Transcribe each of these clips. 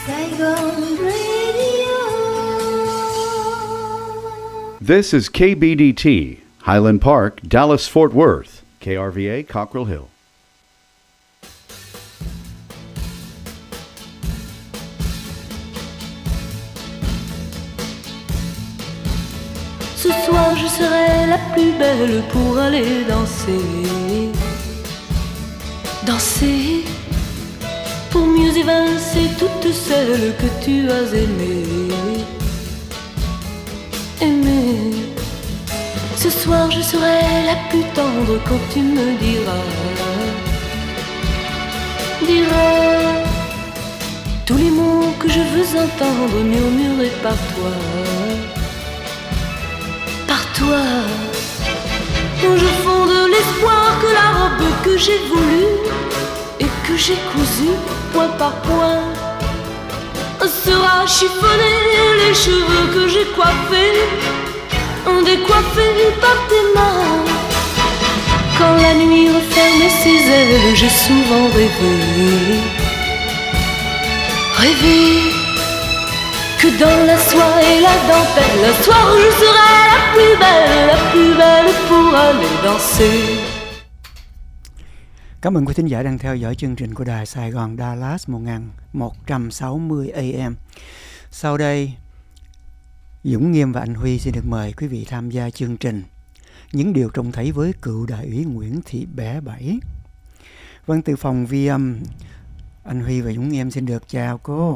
Saigon Radio. This is KBDT, Highland Park, Dallas-Fort Worth, KRVA, Cockrell Hill. Ce soir je serai la plus belle pour aller danser. Danser pour mieux évincer toutes celles que tu as aimées. Aimer. Ce soir je serai la plus tendre quand tu me diras tous les mots que je veux entendre murmurés par toi. Toi, je fonde l'espoir que la robe que j'ai voulue et que j'ai cousue point par point sera chiffonnée, les cheveux que j'ai coiffés décoiffés par tes mains. Quand la nuit referme ses ailes, j'ai souvent rêvé que dans la soie et la dentelle, le soir je serai la plus belle pour aller danser. Cảm ơn quý thính giả đang theo dõi chương trình của Đài Sài Gòn Dallas 1160 AM. Sau đây, Dũng Nghiêm và anh Huy xin được mời quý vị tham gia chương trình Những điều trông thấy với cựu đại úy Nguyễn Thị Bé Bảy. Vâng, từ phòng vi âm, anh Huy và Dũng Nghiêm xin được chào cô.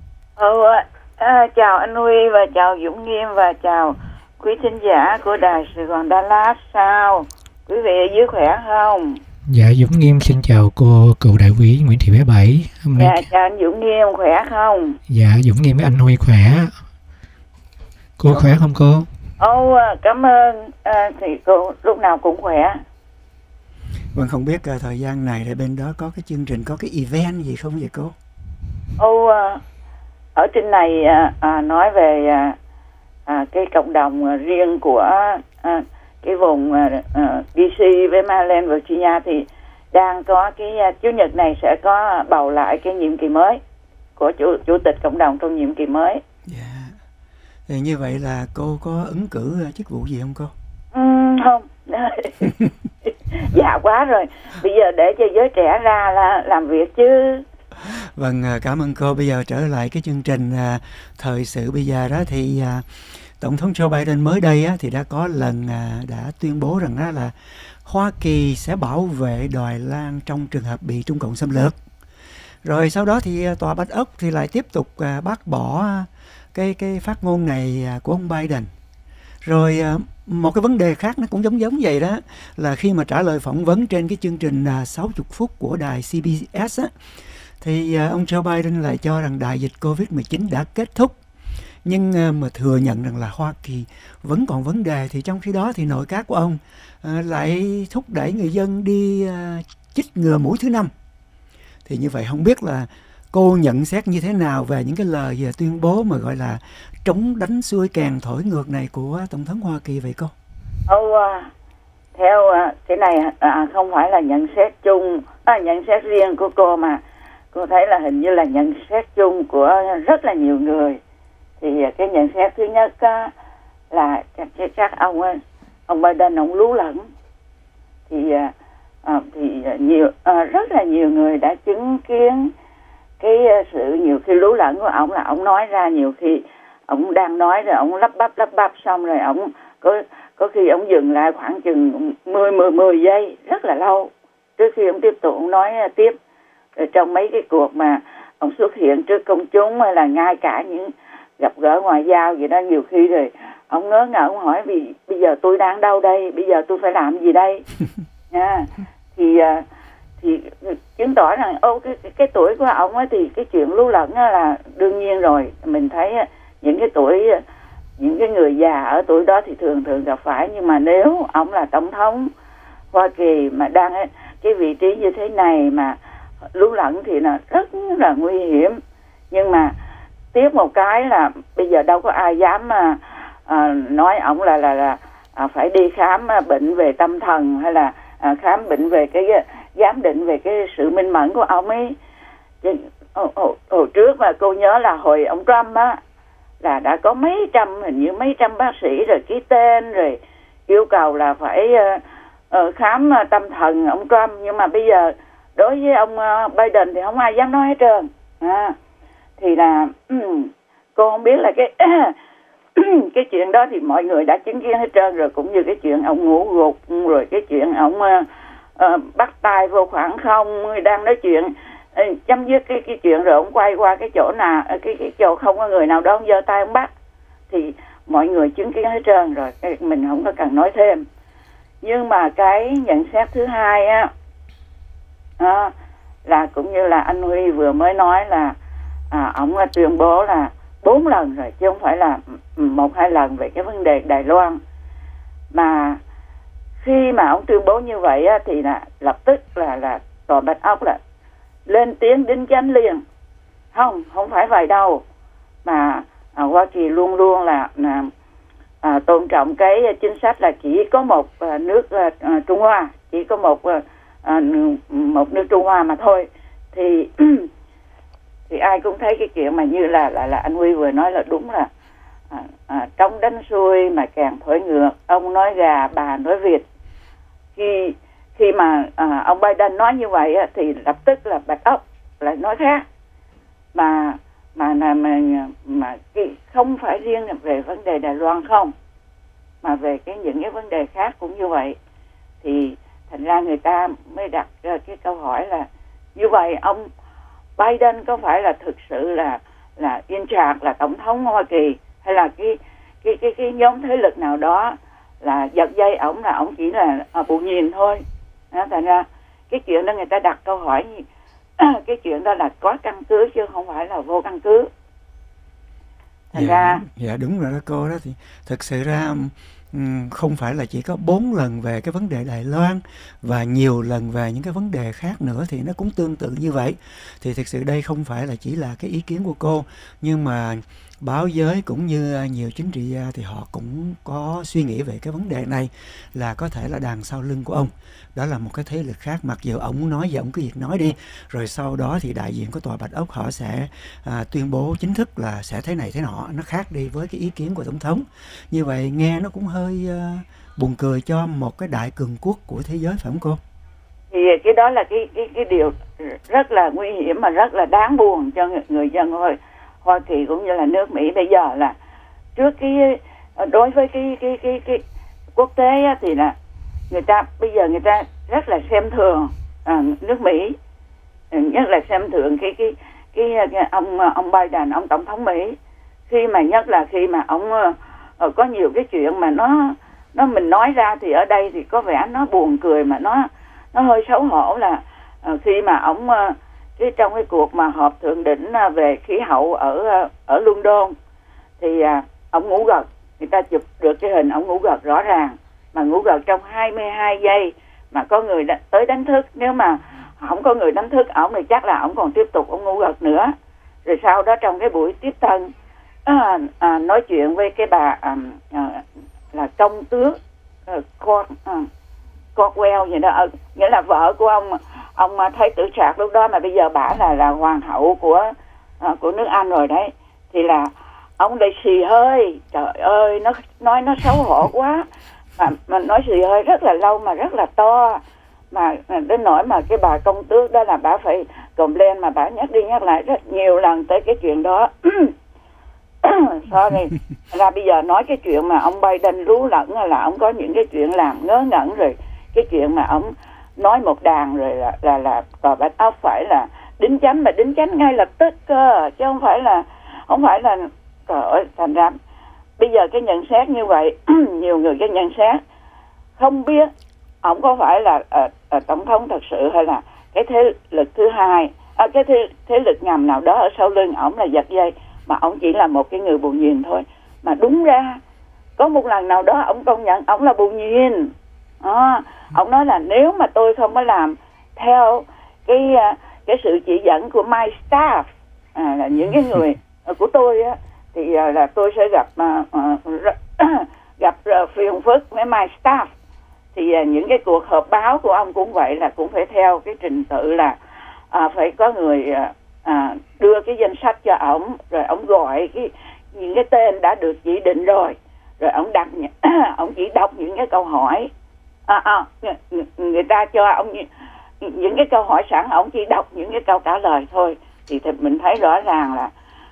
Chào anh Huy và chào Dũng Nghiêm và chào quý thính giả của Đài Sài Gòn Dallas. Sao quý vị ở dưới khỏe không? Dạ, Dũng Nghiêm xin chào cô cựu đại úy Nguyễn Thị Bé Bảy. Dạ, chào anh Dũng Nghiêm, khỏe không? Dạ, Dũng Nghiêm với anh Huy khỏe. Cô khỏe không cô? Cảm ơn, thì cô lúc nào cũng khỏe. Vâng, không biết thời gian này để bên đó có cái chương trình, có cái event gì không vậy cô? Ở trên này nói về cái cộng đồng riêng của cái vùng DC với Maryland, Virginia thì đang có cái Chủ nhật này sẽ có bầu lại cái nhiệm kỳ mới của chủ tịch cộng đồng trong nhiệm kỳ mới. Dạ. Thì như vậy là cô có ứng cử chức vụ gì không cô? Không. Già quá rồi. Bây giờ để cho giới trẻ ra là làm việc chứ. Vâng, cảm ơn cô. Bây giờ trở lại cái chương trình thời sự bây giờ đó thì Tổng thống Joe Biden mới đây thì đã có lần đã tuyên bố rằng đó là Hoa Kỳ sẽ bảo vệ Đài Loan trong trường hợp bị Trung Cộng xâm lược. Rồi sau đó thì Tòa Bạch Ốc thì lại tiếp tục bác bỏ cái phát ngôn này của ông Biden. Rồi một cái vấn đề khác nó cũng giống vậy đó, là khi mà trả lời phỏng vấn trên cái chương trình 60 phút của đài CBS á, thì ông Joe Biden lại cho rằng đại dịch Covid-19 đã kết thúc, nhưng mà thừa nhận rằng là Hoa Kỳ vẫn còn vấn đề. Thì trong khi đó thì nội các của ông lại thúc đẩy người dân đi chích ngừa mũi thứ 5. Thì như vậy không biết là cô nhận xét như thế nào về những cái lời tuyên bố mà gọi là trống đánh xuôi kèn thổi ngược này của Tổng thống Hoa Kỳ vậy cô? Theo cái này không phải là nhận xét chung, nhận xét riêng của cô, mà cô thấy là hình như là nhận xét chung của rất là nhiều người. Thì cái nhận xét thứ nhất là chắc ông Biden ông lú lẫn. Thì rất là nhiều người đã chứng kiến cái sự nhiều khi lú lẫn của ông, là ông nói ra nhiều khi ông đang nói rồi ông lắp bắp xong rồi ông có khi ông dừng lại khoảng chừng 10 giây rất là lâu trước khi ông tiếp tục ông nói tiếp. Rồi trong mấy cái cuộc mà ông xuất hiện trước công chúng hay là ngay cả những gặp gỡ ngoại giao gì đó, nhiều khi rồi ông ngớ ngẩn, ông hỏi vì bây giờ tôi đang đâu đây, bây giờ tôi phải làm gì đây. Thì chứng tỏ rằng cái tuổi của ông ấy thì cái chuyện lú lẫn là đương nhiên rồi. Mình thấy những cái người già ở tuổi đó thì thường gặp phải, nhưng mà nếu ông là tổng thống Hoa Kỳ mà đang cái vị trí như thế này mà lú lẫn thì là rất là nguy hiểm. Nhưng mà tiếp một cái là bây giờ đâu có ai dám nói ông là phải đi khám bệnh về tâm thần, hay là khám bệnh về cái giám định về cái sự minh mẫn của ông ấy. Hồi hồi trước mà cô nhớ là hồi ông Trump á, là đã có hình như mấy trăm bác sĩ rồi ký tên rồi yêu cầu là phải khám tâm thần ông Trump. Nhưng mà bây giờ đối với ông Biden thì không ai dám nói hết trơn. Thì là cô không biết là cái chuyện đó thì mọi người đã chứng kiến hết trơn rồi, cũng như cái chuyện ông ngủ gục, rồi cái chuyện ông bắt tay vô khoảng không, đang nói chuyện chấm dứt cái chuyện rồi ông quay qua cái chỗ nào, cái chỗ không có người nào đó ông giơ tay ông bắt, thì mọi người chứng kiến hết trơn rồi, mình không có cần nói thêm. Nhưng mà cái nhận xét thứ hai á, là cũng như là anh Huy vừa mới nói là ông tuyên bố là 4 lần rồi chứ không phải là 1-2 lần về cái vấn đề Đài Loan. Mà khi mà ông tuyên bố như vậy á, thì là lập tức là Tòa Bạch Ốc là lên tiếng đính chánh liền. Không phải vậy đâu, mà Hoa Kỳ luôn luôn là tôn trọng cái chính sách là chỉ có một nước Trung Hoa, chỉ có một nước Trung Hoa mà thôi. Thì thì ai cũng thấy cái chuyện mà như là anh Huy vừa nói là đúng, là trống đánh xuôi mà càng thổi ngược, ông nói gà bà nói vịt. Khi mà ông Biden nói như vậy á, thì lập tức là Bạch Ốc lại nói khác. Mà không phải riêng về vấn đề Đài Loan không, mà về những cái vấn đề khác cũng như vậy. Thì thành ra người ta mới đặt cái câu hỏi là như vậy ông Biden có phải là thực sự là in charge, là tổng thống Hoa Kỳ, hay là cái nhóm thế lực nào đó là giật dây ổng, là ổng chỉ là bù nhìn thôi. Thành ra cái chuyện đó người ta đặt câu hỏi cái chuyện đó là có căn cứ chứ không phải là vô căn cứ. Thành ra dạ đúng rồi đó cô đó. Thì thực sự ra không phải là chỉ có 4 lần về cái vấn đề Đài Loan và nhiều lần về những cái vấn đề khác nữa thì nó cũng tương tự như vậy. Thì thực sự đây không phải là chỉ là cái ý kiến của cô, nhưng mà báo giới cũng như nhiều chính trị gia thì họ cũng có suy nghĩ về cái vấn đề này, là có thể là đằng sau lưng của ông đó là một cái thế lực khác. Mặc dù ông muốn nói gì ông cứ việc nói đi, rồi sau đó thì đại diện của Tòa Bạch Ốc họ sẽ tuyên bố chính thức là sẽ thế này thế nọ, nó khác đi với cái ý kiến của tổng thống. Như vậy nghe nó cũng hơi buồn cười cho một cái đại cường quốc của thế giới, phải không cô? Thì cái đó là cái điều rất là nguy hiểm mà rất là đáng buồn cho người dân Hoa Kỳ cũng như là nước Mỹ bây giờ. Là trước đối với cái quốc tế á, thì là bây giờ người ta rất là xem thường nước Mỹ, nhất là xem thường cái ông Biden, ông tổng thống Mỹ. Nhất là khi mà ông có nhiều cái chuyện mà nó mình nói ra thì ở đây thì có vẻ nó buồn cười, mà nó hơi xấu hổ. Là khi mà ông trong cái cuộc mà họp thượng đỉnh về khí hậu ở London thì ông ngủ gật, người ta chụp được cái hình ông ngủ gật rõ ràng, mà ngủ gật trong 22 giây mà có người tới đánh thức. Nếu mà không có người đánh thức ổng thì chắc là ổng còn tiếp tục ông ngủ gật nữa. Rồi sau đó trong cái buổi tiếp thân nói chuyện với cái bà là công tước Caldwell gì đó, nghĩa là vợ của ông Thái tử Charles lúc đó, mà bây giờ bả là hoàng hậu của nước Anh rồi đấy. Thì là ông đây xì hơi, trời ơi, nó xấu hổ quá, mà nói xì hơi rất là lâu mà rất là to, mà đến nỗi mà cái bà công tước đó là bả phải complain, mà bả nhắc đi nhắc lại rất nhiều lần tới cái chuyện đó. Sorry. Ra bây giờ nói cái chuyện mà ông Biden lú lẫn là ông có những cái chuyện làm ngớ ngẩn, rồi cái chuyện mà ông nói một đàn rồi là Tòa Bạch Ốc phải là đính chánh, mà đính chánh ngay lập tức cơ, chứ không phải là trời ơi. Thành ra bây giờ cái nhận xét như vậy, nhiều người cái nhận xét không biết ông có phải là tổng thống thật sự, hay là cái thế lực thứ hai, cái thế lực ngầm nào đó ở sau lưng ổng là giật dây, mà ổng chỉ là một cái người bù nhìn thôi. Mà đúng ra có một lần nào đó ổng công nhận ổng là bù nhìn. Ổng nói là nếu mà tôi không có làm theo cái sự chỉ dẫn của my staff, là những cái người của tôi á, thì là tôi sẽ gặp phiền phức với my staff. Thì những cái cuộc họp báo của ông cũng vậy, là cũng phải theo cái trình tự là phải có người đưa cái danh sách cho ổng, rồi ổng gọi những cái tên đã được chỉ định rồi ổng đặt ổng chỉ đọc những cái câu hỏi, người ta cho ổng những cái câu hỏi sẵn, ổng chỉ đọc những cái câu trả lời thôi, thì mình thấy rõ ràng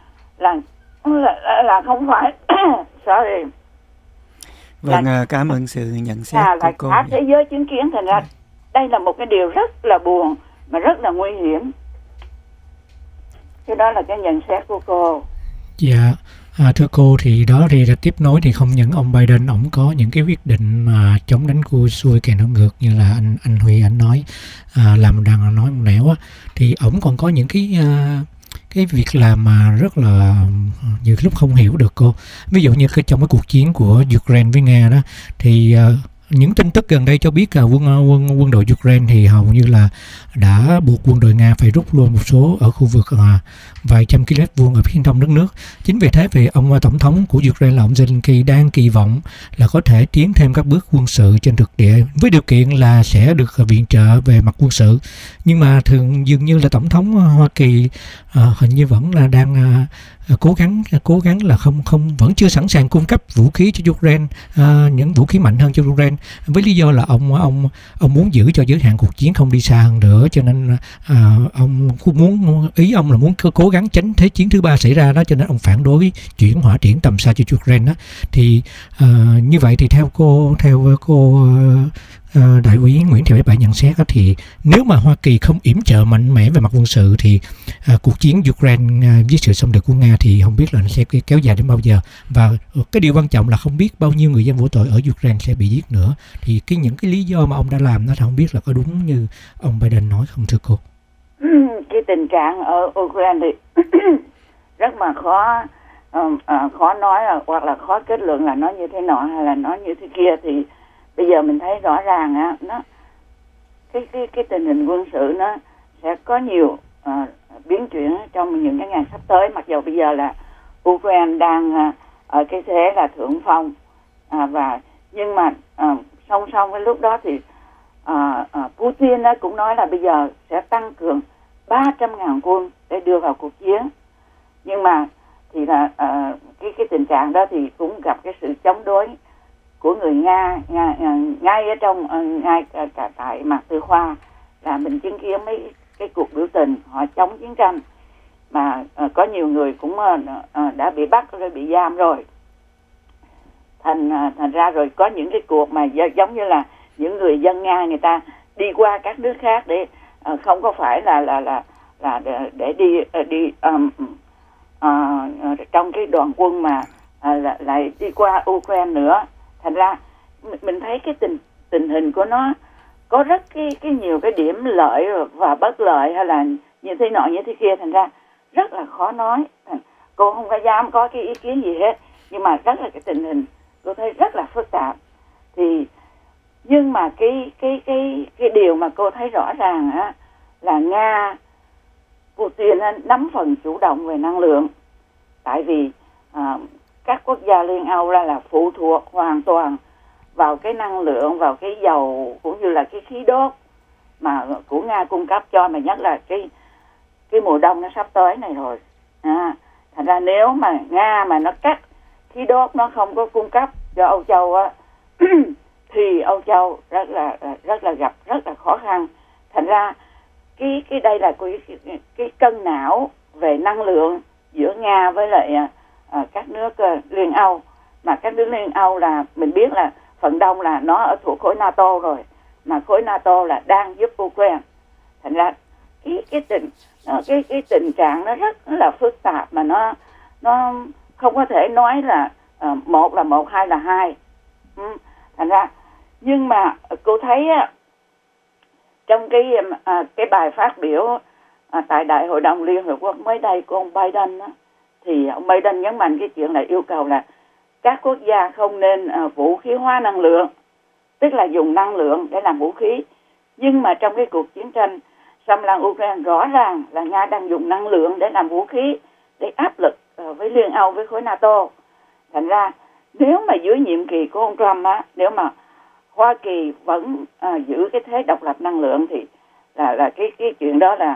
là không phải sorry. Vâng, cảm ơn sự nhận xét của cô. Cả thế giới chứng kiến, thành ra đây là một cái điều rất là buồn mà rất là nguy hiểm. Cái đó là cái nhận xét của cô. Dạ, thưa cô, thì đó thì là tiếp nối, thì không những ông Biden ổng có những cái quyết định mà chống đánh cua xuôi kèn đảo ngược như là anh Huy anh nói, làm đằng nói một nẻo á, thì ổng còn có những cái việc làm mà rất là nhiều lúc không hiểu được cô. Ví dụ như trong cái cuộc chiến của Ukraine với Nga đó, thì những tin tức gần đây cho biết là quân đội Ukraine thì hầu như là đã buộc quân đội Nga phải rút luôn một số ở khu vực vài trăm km vuông ở phía đông đất nước. Chính vì thế thì ông tổng thống của Ukraine là ông Zelensky đang kỳ vọng là có thể tiến thêm các bước quân sự trên thực địa, với điều kiện là sẽ được viện trợ về mặt quân sự. Nhưng mà dường như là tổng thống Hoa Kỳ hình như vẫn là đang cố gắng là vẫn chưa sẵn sàng cung cấp vũ khí cho Ukraine, những vũ khí mạnh hơn cho Ukraine, với lý do là ông muốn giữ cho giới hạn cuộc chiến không đi xa hơn nữa, cho nên ông ý ông là muốn cố gắng tránh thế chiến thứ ba xảy ra đó, cho nên ông phản đối chuyển hỏa tiễn tầm xa cho Ukraine đó. Thì như vậy thì theo cô đại úy Nguyễn Thị Bách Bảy nhận xét đó, thì nếu mà Hoa Kỳ không yểm trợ mạnh mẽ về mặt quân sự thì cuộc chiến Ukraine với sự xâm lược của Nga thì không biết là nó sẽ kéo dài đến bao giờ, và cái điều quan trọng là không biết bao nhiêu người dân vô tội ở Ukraine sẽ bị giết nữa. Thì những cái lý do mà ông đã làm nó không biết là có đúng như ông Biden nói không thưa cô? Cái tình trạng ở Ukraine thì rất mà khó nói, hoặc là khó kết luận là nó như thế nọ hay là nó như thế kia. Thì bây giờ mình thấy rõ ràng á, cái tình hình quân sự nó sẽ có nhiều biến chuyển trong những cái ngày sắp tới. Mặc dù bây giờ là Ukraine đang ở cái thế là thượng phong, nhưng mà song song với lúc đó thì Putin cũng nói là bây giờ sẽ tăng cường 300.000 quân để đưa vào cuộc chiến. Nhưng mà thì là cái tình trạng đó thì cũng gặp cái sự chống đối của người Nga ngay ở trong ngay cả tại Mạc Tư Khoa, là mình chứng kiến mấy cái cuộc biểu tình họ chống chiến tranh mà có nhiều người cũng đã bị bắt rồi, bị giam rồi. Thành ra rồi có những cái cuộc mà giống như là những người dân Nga người ta đi qua các nước khác để không có phải là để đi trong cái đoàn quân mà lại đi qua Ukraine nữa. Thành ra mình thấy cái tình hình của nó có rất cái nhiều cái điểm lợi và bất lợi, hay là như thế nọ như thế kia. Thành ra rất là khó nói. Cô không có dám có cái ý kiến gì hết, nhưng mà rất là cái tình hình cô thấy rất là phức tạp. Thì nhưng mà cái điều mà cô thấy rõ ràng á là Nga, Putin nắm phần chủ động về năng lượng, tại vì các quốc gia Liên Âu là phụ thuộc hoàn toàn vào cái năng lượng, vào cái dầu cũng như là cái khí đốt mà của Nga cung cấp cho, mà nhất là cái mùa đông nó sắp tới này rồi. Thành ra nếu mà Nga mà nó cắt khí đốt, nó không có cung cấp cho Âu Châu á thì Âu Châu rất là gặp rất là khó khăn. Thành ra cái đây là cái cân não về năng lượng giữa Nga với lại các nước Liên Âu. Mà các nước Liên Âu là mình biết là phần đông là nó ở thuộc khối NATO rồi, mà khối NATO là đang giúp Ukraine. Thành ra cái tình trạng nó rất là phức tạp, mà nó không có thể nói là một là một, hai là hai. Thành ra nhưng mà cô thấy trong cái bài phát biểu tại Đại hội đồng Liên Hợp Quốc mới đây của ông Biden đó, thì ông Biden nhấn mạnh cái chuyện là yêu cầu là các quốc gia không nên vũ khí hóa năng lượng, tức là dùng năng lượng để làm vũ khí. Nhưng mà trong cái cuộc chiến tranh xâm lăng Ukraine, rõ ràng là Nga đang dùng năng lượng để làm vũ khí, để áp lực với Liên Âu, với khối NATO. Thành ra nếu mà dưới nhiệm kỳ của ông Trump á, nếu mà Hoa Kỳ vẫn giữ cái thế độc lập năng lượng thì là cái chuyện đó là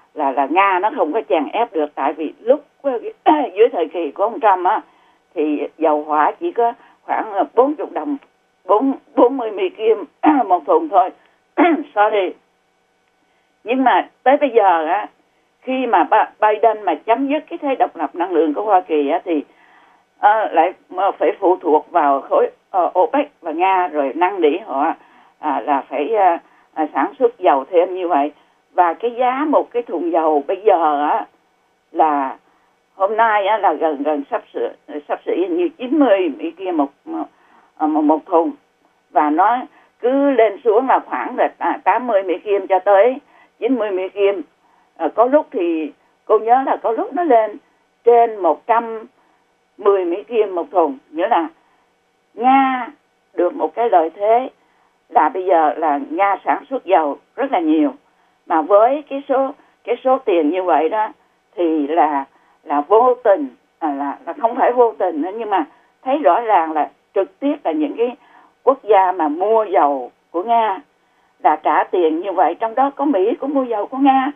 là Nga nó không có chèn ép được, tại vì lúc dưới thời kỳ của ông Trump á thì dầu hỏa chỉ có khoảng 40 đồng 40 Mỹ Kim một thùng thôi. Sorry. Nhưng mà tới bây giờ á, khi mà Biden mà chấm dứt cái thế độc lập năng lượng của Hoa Kỳ á, thì lại phải phụ thuộc vào khối OPEC và Nga, rồi năn nỉ họ là phải sản xuất dầu thêm như vậy. Và cái giá một cái thùng dầu bây giờ á là hôm nay á là gần sắp xỉ như 90 Mỹ Kim một thùng, và nó cứ lên xuống là khoảng là 80 Mỹ Kim cho tới 90 Mỹ Kim. Có lúc thì cô nhớ là có lúc nó lên trên 110 Mỹ Kim một thùng. Nghĩa là Nga được một cái lợi thế là bây giờ là Nga sản xuất dầu rất là nhiều, mà với cái số tiền như vậy đó thì là vô tình, là không phải vô tình nữa, nhưng mà thấy rõ ràng là trực tiếp là những cái quốc gia mà mua dầu của Nga là trả tiền như vậy, trong đó có Mỹ cũng mua dầu của Nga,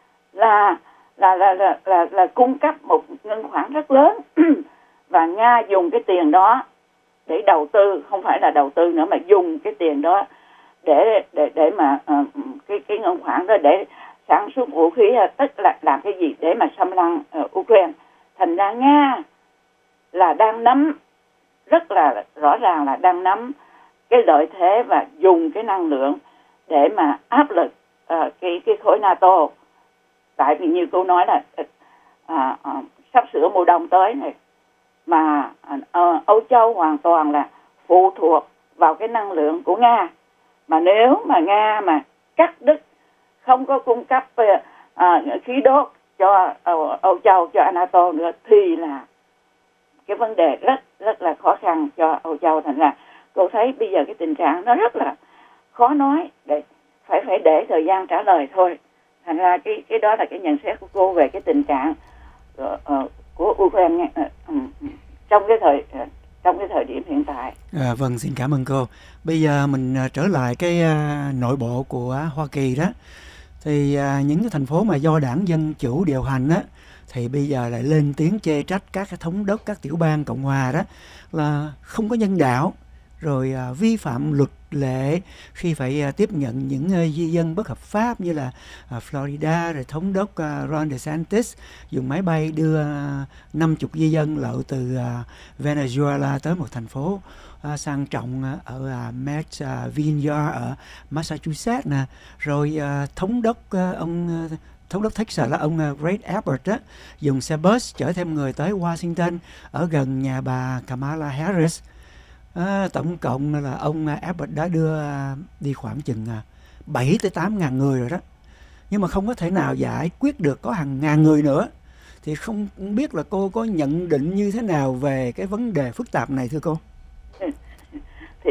là cung cấp một ngân khoản rất lớn. Và Nga dùng cái tiền đó để đầu tư, không phải là đầu tư nữa mà dùng cái tiền đó để mà cái ngân khoản đó để sản xuất vũ khí, tức là làm cái gì để mà xâm lăng Ukraine. Thành ra Nga là đang nắm, rất là rõ ràng là đang nắm cái lợi thế và dùng cái năng lượng để mà áp lực cái khối NATO. Tại vì như cô nói là sắp sửa mùa đông tới này, mà Âu Châu hoàn toàn là phụ thuộc vào cái năng lượng của Nga. Mà nếu mà Nga mà cắt đứt, không có cung cấp khí đốt cho Âu Châu, cho NATO nữa, thì là cái vấn đề rất là khó khăn cho Âu Châu. Thành ra cô thấy bây giờ cái tình trạng nó rất là khó nói, phải để thời gian trả lời thôi. Thành ra cái đó là cái nhận xét của cô về cái tình trạng của Ukraine trong cái thời điểm hiện tại. Vâng, xin cảm ơn cô. Bây giờ mình trở lại cái nội bộ của Hoa Kỳ đó. Thì những cái thành phố mà do đảng Dân Chủ điều hành á, thì bây giờ lại lên tiếng chê trách các cái thống đốc các tiểu bang Cộng hòa đó là không có nhân đạo, rồi vi phạm luật lệ khi phải tiếp nhận những di dân bất hợp pháp, như là Florida, rồi thống đốc Ron DeSantis dùng máy bay đưa 50 di dân lậu từ Venezuela tới một thành phố sang trọng ở Mets Vineyard ở Massachusetts nè. Rồi thống đốc Texas là ông Greg Abbott á, dùng xe bus chở thêm người tới Washington ở gần nhà bà Kamala Harris. Tổng cộng là ông Abbott đã đưa đi khoảng chừng 7 tới 8 ngàn người rồi đó, nhưng mà không có thể nào giải quyết được có hàng ngàn người nữa. Thì không biết là cô có nhận định như thế nào về cái vấn đề phức tạp này thưa cô? Thì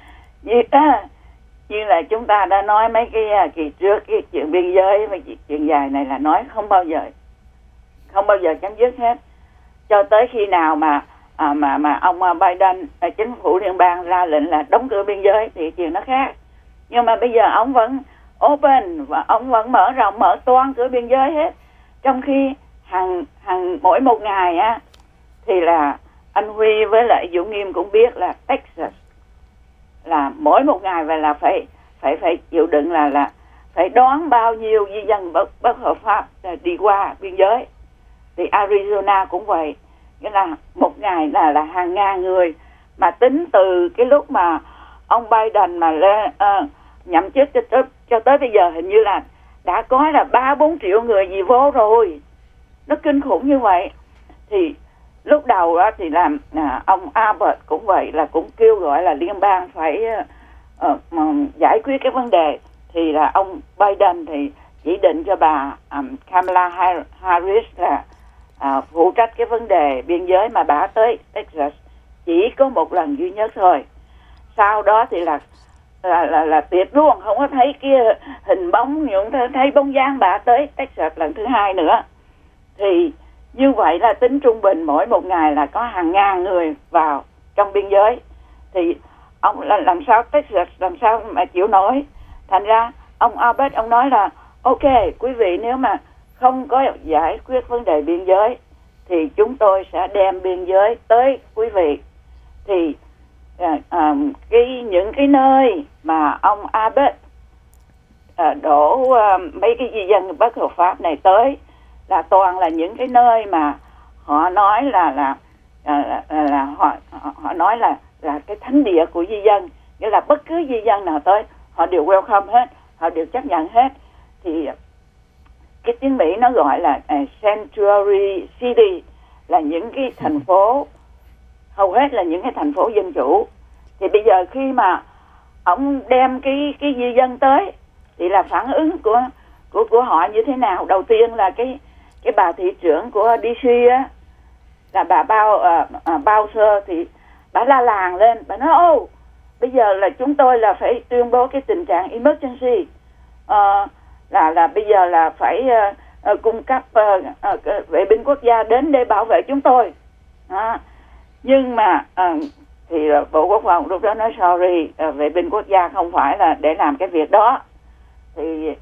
như là chúng ta đã nói mấy cái kỳ trước, cái chuyện biên giới, mấy chuyện dài này là nói không bao giờ chấm dứt hết, cho tới khi nào mà ông Biden, chính phủ liên bang ra lệnh là đóng cửa biên giới thì chuyện nó khác. Nhưng mà bây giờ ông vẫn open và ông vẫn mở rộng, mở toan cửa biên giới hết. Trong khi mỗi một ngày á thì là anh Huy với lại Dũng Nghiêm cũng biết là Texas là mỗi một ngày và là phải chịu đựng là phải đón bao nhiêu di dân bất hợp pháp đi qua biên giới. Thì Arizona cũng vậy, nghĩa là một ngày là hàng ngàn người. Mà tính từ cái lúc mà ông Biden mà nhậm chức cho tới bây giờ hình như là đã có là 3-4 triệu người gì vô rồi. Nó kinh khủng như vậy. Thì lúc đầu đó thì làm ông Abbott cũng vậy, là cũng kêu gọi là liên bang phải giải quyết cái vấn đề. Thì là ông Biden thì chỉ định cho bà Kamala Harris là phụ trách cái vấn đề biên giới, mà bà tới Texas chỉ có một lần duy nhất thôi. Sau đó thì là tuyệt luôn, không có thấy cái hình bóng, những thấy bóng dáng bà tới Texas lần thứ hai nữa. Thì như vậy là tính trung bình mỗi một ngày là có hàng ngàn người vào trong biên giới. Thì ông làm sao Texas làm sao mà chịu nổi. Thành ra ông Abbott ông nói là ok quý vị, nếu mà không có giải quyết vấn đề biên giới thì chúng tôi sẽ đem biên giới tới quý vị. Thì những cái nơi mà ông Abbott đổ mấy cái di dân bất hợp pháp này tới là toàn là những cái nơi mà họ nói là họ nói là cái thánh địa của di dân, nghĩa là bất cứ di dân nào tới họ đều welcome hết, họ đều chấp nhận hết. Thì cái tiếng Mỹ nó gọi là sanctuary city, là những cái thành phố, hầu hết là những cái thành phố dân chủ. Thì bây giờ khi mà ông đem cái di dân tới thì là phản ứng của họ như thế nào? Đầu tiên là cái bà thị trưởng của DC á, là bà Bowser, thì bà la làng lên, bà nói bây giờ là chúng tôi là phải tuyên bố cái tình trạng emergency, là bây giờ là phải cung cấp vệ binh quốc gia đến để bảo vệ chúng tôi. Nhưng mà thì Bộ Quốc phòng lúc đó nói sorry, vệ binh quốc gia không phải là để làm cái việc đó. Thì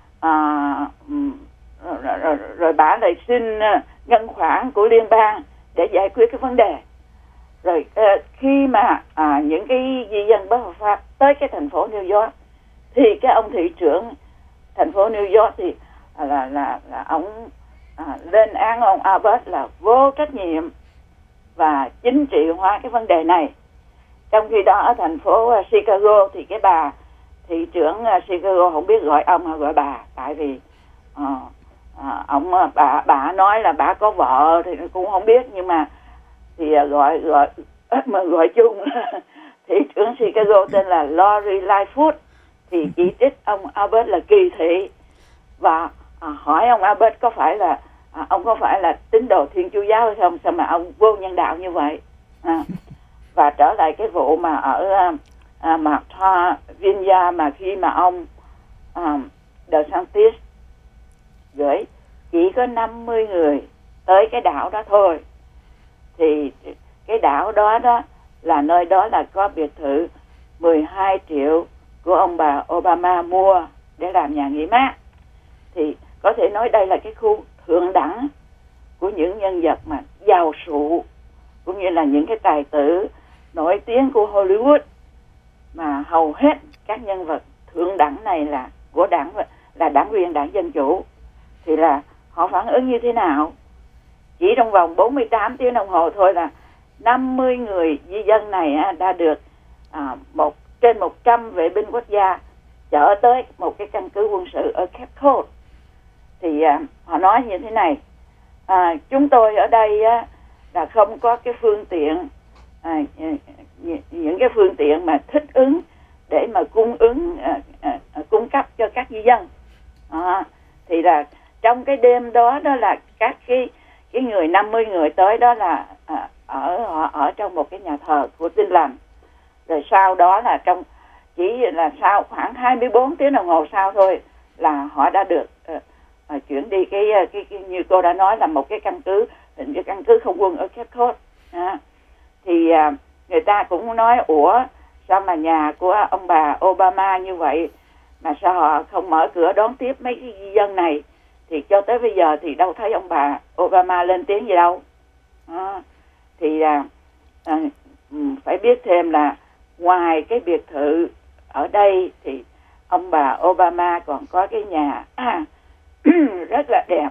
rồi bà lại xin ngân khoản của liên bang để giải quyết cái vấn đề. Rồi khi mà những cái di dân bất hợp pháp tới cái thành phố New York thì cái ông thị trưởng thành phố New York thì là ông lên án ông Abbott là vô trách nhiệm và chính trị hóa cái vấn đề này. Trong khi đó ở thành phố Chicago thì cái bà thị trưởng Chicago không biết gọi ông hay gọi bà, tại vì bà nói là bà có vợ thì cũng không biết, nhưng mà thì gọi chung thị trưởng Chicago tên là Lori Lightfoot thì chỉ trích ông Abbott là kỳ thị và hỏi ông Abbott có phải là ông có phải là tín đồ Thiên Chúa giáo hay không, sao mà ông vô nhân đạo như vậy. Và trở lại cái vụ mà ở Martha Vineyard mà khi mà ông DeSantis gửi chỉ có 50 người tới cái đảo đó thôi, thì cái đảo đó là nơi đó là có biệt thự 12 triệu của ông bà Obama mua để làm nhà nghỉ mát. Thì có thể nói đây là cái khu thượng đẳng của những nhân vật mà giàu sụ, cũng như là những cái tài tử nổi tiếng của Hollywood, mà hầu hết các nhân vật thượng đẳng này là của đảng viên đảng Dân Chủ. Thì là họ phản ứng như thế nào? Chỉ trong vòng 48 tiếng đồng hồ thôi là 50 người di dân này đã được trên 100 vệ binh quốc gia chở tới một cái căn cứ quân sự ở Cape Cod. Thì họ nói như thế này: chúng tôi ở đây là không có cái phương tiện, những cái phương tiện mà thích ứng để mà cung cấp cho các di dân. Thì là trong cái đêm đó là các cái người 50 người tới đó là ở trong một cái nhà thờ của Tin Lành. Rồi sau đó là chỉ là sau khoảng 24 tiếng đồng hồ sau thôi là họ đã được chuyển đi cái như cô đã nói là một cái căn cứ không quân ở Cape Cod. Thì người ta cũng nói sao mà nhà của ông bà Obama như vậy mà sao họ không mở cửa đón tiếp mấy cái di dân này. Thì cho tới bây giờ thì đâu thấy ông bà Obama lên tiếng gì đâu. Thì phải biết thêm là ngoài cái biệt thự ở đây thì ông bà Obama còn có cái nhà rất là đẹp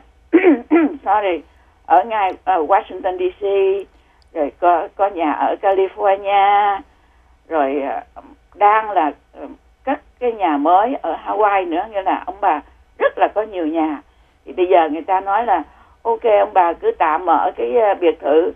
ở ngay Washington DC, rồi có nhà ở California, rồi đang là cất cái nhà mới ở Hawaii nữa, nghĩa là ông bà rất là có nhiều nhà. Thì bây giờ người ta nói là ok, ông bà cứ tạm ở cái biệt thự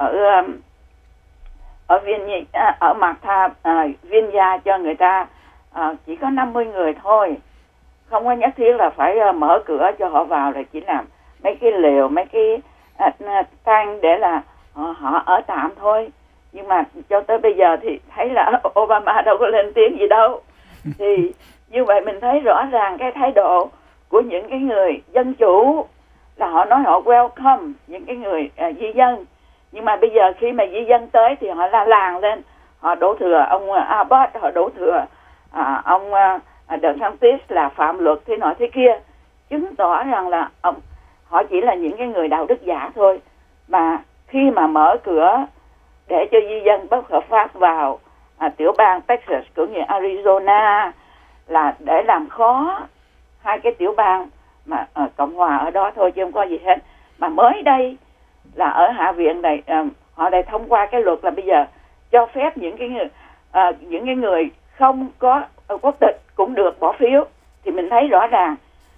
ở Martha Vineyard cho người ta chỉ có 50 người thôi, không có nhất thiết là phải mở cửa cho họ vào, là chỉ làm mấy cái lều, mấy cái tang để là họ ở tạm thôi. Nhưng mà cho tới bây giờ thì thấy là Obama đâu có lên tiếng gì đâu. Thì như vậy mình thấy rõ ràng cái thái độ của những cái người dân chủ là họ nói họ welcome những cái người di dân. Nhưng mà bây giờ khi mà di dân tới thì họ la làng lên, họ đổ thừa ông Abbott, họ đổ thừa ông DeSantis là phạm luật thế nọ thế kia, chứng tỏ rằng là họ chỉ là những cái người đạo đức giả thôi. Mà khi mà mở cửa để cho di dân bất hợp pháp vào tiểu bang Texas cũng như Arizona, là để làm khó hai cái tiểu bang mà Cộng hòa ở đó thôi, chứ không có gì hết. Mà mới đây là ở Hạ viện này họ đã thông qua cái luật là bây giờ cho phép những cái người không có quốc tịch cũng được bỏ phiếu. Thì mình thấy rõ ràng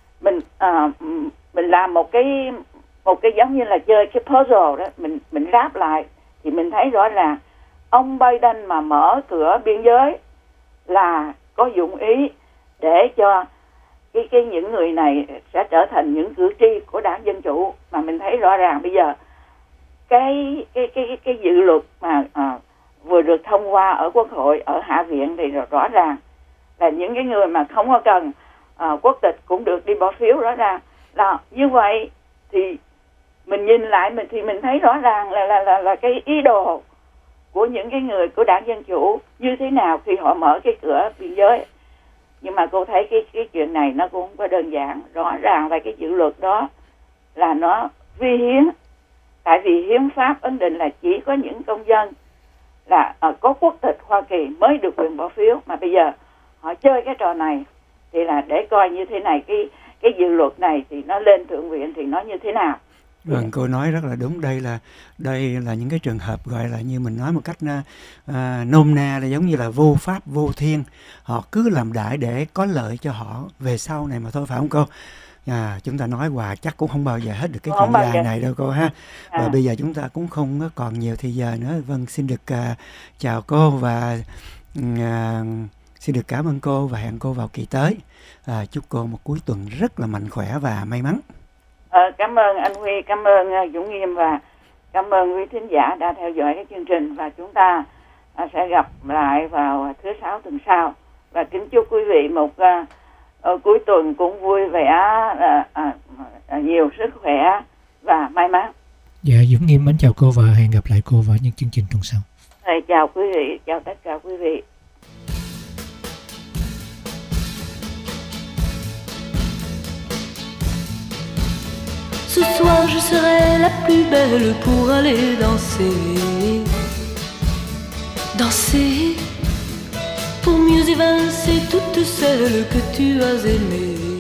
mình làm một cái giống như là chơi cái puzzle đó, mình ráp lại thì mình thấy rõ ràng ông Biden mà mở cửa biên giới là có dụng ý để cho những người này sẽ trở thành những cử tri của đảng Dân Chủ. Mà mình thấy rõ ràng bây giờ cái dự luật mà vừa được thông qua ở Quốc hội, ở Hạ viện thì rõ ràng là những cái người mà không có cần quốc tịch cũng được đi bỏ phiếu. Rõ ràng là như vậy thì mình nhìn lại mình thấy rõ ràng là cái ý đồ của những cái người của đảng Dân Chủ như thế nào khi họ mở cái cửa biên giới. Nhưng mà cô thấy cái chuyện này nó cũng không có đơn giản. Rõ ràng là cái dự luật đó là nó vi hiến. Tại vì hiến pháp ấn định là chỉ có những công dân là có quốc tịch Hoa Kỳ mới được quyền bỏ phiếu. Mà bây giờ họ chơi cái trò này thì là để coi như thế này, cái dự luật này thì nó lên thượng viện thì nó như thế nào. Vâng, cô nói rất là đúng. Đây là những cái trường hợp gọi là như mình nói một cách nôm na là giống như là vô pháp vô thiên. Họ cứ làm đại để có lợi cho họ về sau này mà thôi, phải không cô? Chúng ta nói hoài chắc cũng không bao giờ hết được cái chuyện dài này đâu cô ha. Và bây giờ chúng ta cũng không còn nhiều thời giờ nữa. Vâng, xin được chào cô và xin được cảm ơn cô và hẹn cô vào kỳ tới. Chúc cô một cuối tuần rất là mạnh khỏe và may mắn. Cảm ơn anh Huy, cảm ơn Dũng Nghiêm và cảm ơn quý thính giả đã theo dõi cái chương trình, và chúng ta sẽ gặp lại vào thứ Sáu tuần sau. Và kính chúc quý vị một cuối tuần cũng vui vẻ, nhiều sức khỏe và may mắn. Dạ, Dũng Nghiêm mến chào cô và hẹn gặp lại cô vào những chương trình tuần sau. Chào quý vị, chào tất cả quý vị. Ce soir je serai la plus belle pour aller danser. Danser pour mieux évincer toutes celles que tu as aimées.